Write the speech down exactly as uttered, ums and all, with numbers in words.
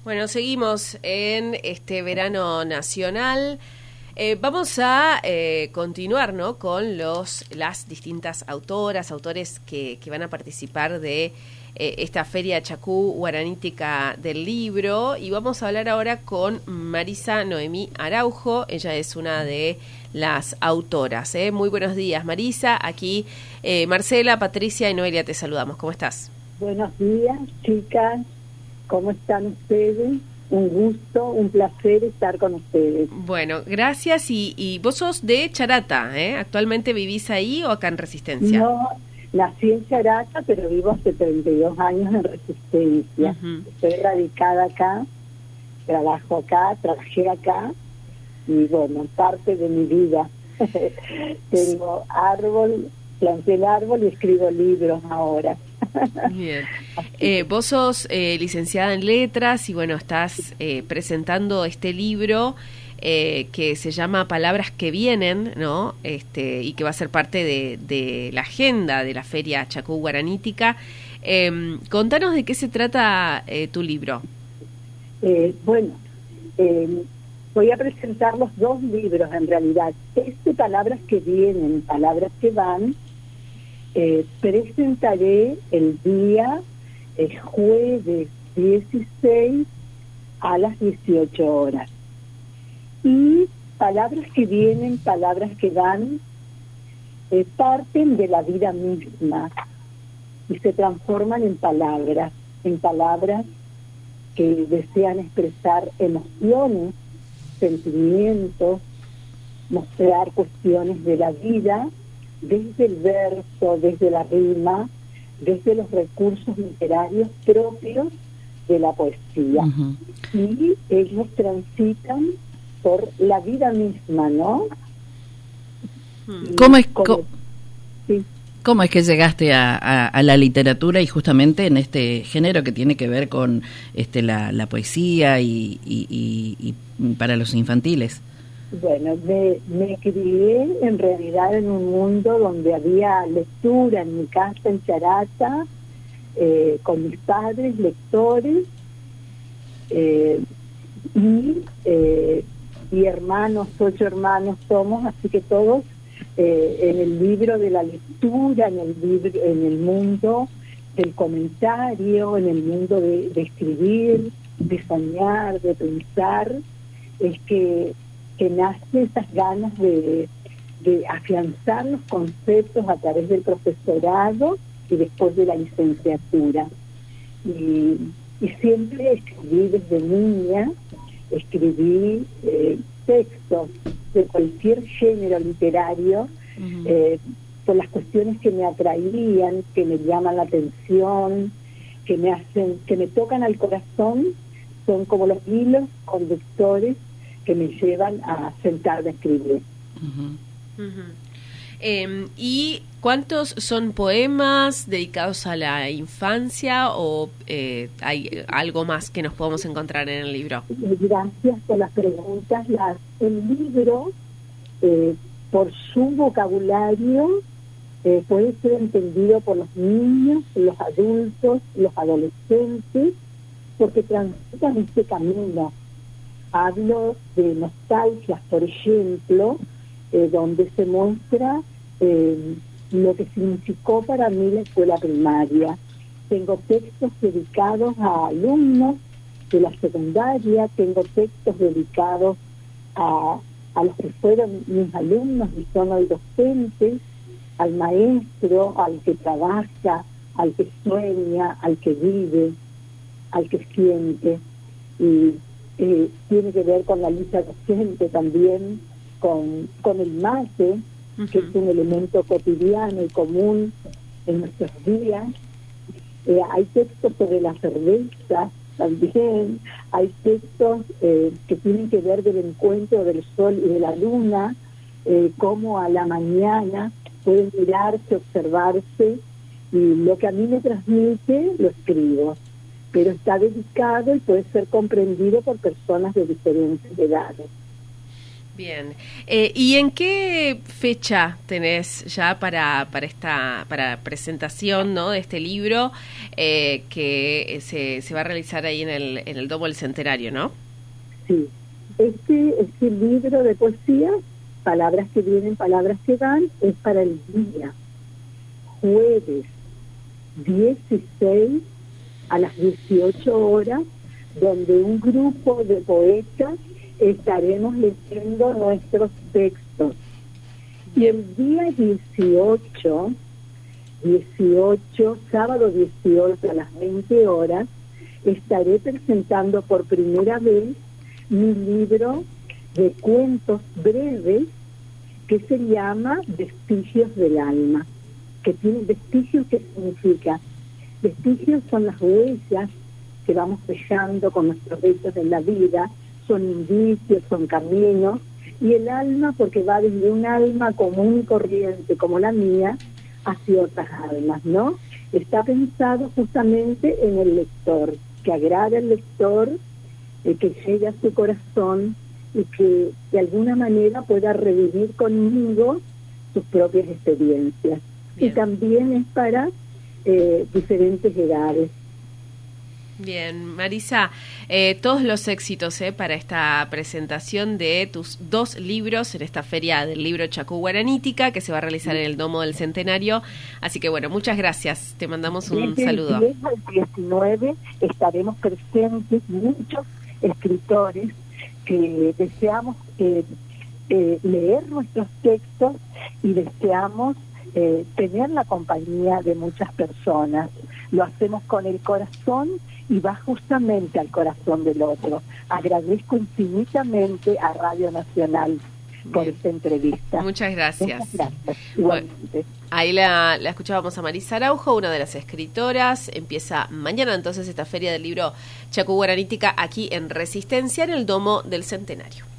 Bueno, seguimos en este verano nacional. Eh, vamos a eh, continuar, ¿no?, con los las distintas autoras, autores que, que van a participar de eh, esta Feria Chacú Guaranítica del Libro. Y vamos a hablar ahora con Marisa Noemí Araujo. Ella es una de las autoras. ¿eh? Muy buenos días, Marisa. Aquí eh, Marcela, Patricia y Noelia te saludamos. ¿Cómo estás? Buenos días, chicas. ¿Cómo están ustedes? Un gusto, un placer estar con ustedes. Bueno, gracias. Y, y vos sos de Charata, ¿eh? ¿Actualmente vivís ahí o acá en Resistencia? No, nací en Charata, pero vivo hace treinta y dos años en Resistencia. Uh-huh. Estoy radicada acá, trabajo acá, trabajé acá, y bueno, parte de mi vida. Tengo árbol, planté el árbol y escribo libros ahora. Bien. Eh, vos sos eh, licenciada en letras y bueno, estás eh, presentando este libro eh, que se llama Palabras que Vienen, ¿no? Este, y que va a ser parte de, de la agenda de la Feria Chacú Guaranítica. Eh, contanos de qué se trata eh, tu libro. Eh, bueno, eh, voy a presentar los dos libros en realidad. Este Palabras que Vienen, Palabras que Van. Eh, presentaré el día eh, jueves dieciséis a las dieciocho horas. Y Palabras que Vienen, Palabras que Van, eh, parten de la vida misma y se transforman en palabras, en palabras que desean expresar emociones, sentimientos, mostrar cuestiones de la vida, desde el verso, desde la rima, desde los recursos literarios propios de la poesía. Uh-huh. Y ellos transitan por la vida misma, ¿no? ¿Cómo es, como, co- sí. ¿Cómo es que llegaste a, a, a la literatura y justamente en este género que tiene que ver con este la, la poesía y, y, y, y para los infantiles? Bueno, me, me crié en realidad en un mundo donde había lectura en mi casa en Charata, eh, con mis padres lectores, eh, y, eh, y hermanos, ocho hermanos somos, así que todos eh, en el libro de la lectura, en el libro, en el mundo del comentario, en el mundo de, de escribir, de soñar, de pensar, es que que nace esas ganas de, de afianzar los conceptos a través del profesorado y después de la licenciatura. Y, y siempre escribí desde niña, escribí eh, textos de cualquier género literario, uh-huh. eh, por las cuestiones que me atraían, que me llaman la atención, que me hacen, que me tocan al corazón, son como los hilos conductores que me llevan a sentarme a escribir. Uh-huh. Uh-huh. Eh, ¿Y cuántos son poemas dedicados a la infancia o eh, hay algo más que nos podemos encontrar en el libro? Gracias por las preguntas. Las, el libro, eh, por su vocabulario, eh, puede ser entendido por los niños, los adultos, los adolescentes, porque transitan este camino. Hablo de nostalgias, por ejemplo, eh, donde se muestra eh, lo que significó para mí la escuela primaria. Tengo textos dedicados a alumnos de la secundaria, tengo textos dedicados a, a los que fueron mis alumnos y son hoy docentes, al maestro, al que trabaja, al que sueña, al que vive, al que siente. Y Eh, tiene que ver con la lucha docente también, con, con el mate, uh-huh. que es un elemento cotidiano y común en nuestros días. Eh, hay textos sobre la cerveza también, hay textos eh, que tienen que ver del encuentro del sol y de la luna, eh, cómo a la mañana pueden mirarse, observarse, y lo que a mí me transmite lo escribo. Pero está dedicado y puede ser comprendido por personas de diferentes edades. Bien. Eh, ¿Y en qué fecha tenés ya para para esta para presentación, ¿no?, de este libro eh, que se, se va a realizar ahí en el en el Domo del Centenario, ¿no? Sí. Este, este libro de poesía, Palabras que vienen, palabras que van, es para el día jueves dieciséis a las dieciocho horas, donde un grupo de poetas estaremos leyendo nuestros textos. Y el día dieciocho, dieciocho, sábado dieciocho a las veinte horas, estaré presentando por primera vez mi libro de cuentos breves que se llama Vestigios del Alma. Que tiene vestigios, ¿qué significa? Vestigios son las huellas que vamos dejando con nuestros hechos en la vida, son indicios, son caminos, y el alma porque va desde un alma común y corriente como la mía hacia otras almas, ¿no? Está pensado justamente en el lector, que agrade al lector, eh, que llegue a su corazón y que de alguna manera pueda revivir conmigo sus propias experiencias. Bien. Y también es para eh, diferentes edades. Bien, Marisa, eh, todos los éxitos eh, para esta presentación de tus dos libros en esta feria del libro Chacú Guaranítica que se va a realizar en el Domo del Centenario. Así que bueno, muchas gracias. Te mandamos un Desde saludo. El diez al diecinueve estaremos presentes muchos escritores que deseamos eh, eh, leer nuestros textos y deseamos eh, tener la compañía de muchas personas. Lo hacemos con el corazón y va justamente al corazón del otro. Agradezco infinitamente a Radio Nacional por Bien. esta entrevista. Muchas gracias. Muchas gracias. Igualmente. Bueno, ahí la, la escuchábamos a Marisa Araujo, una de las escritoras. Empieza mañana entonces esta feria del libro Chacú Guaranítica aquí en Resistencia, en el Domo del Centenario.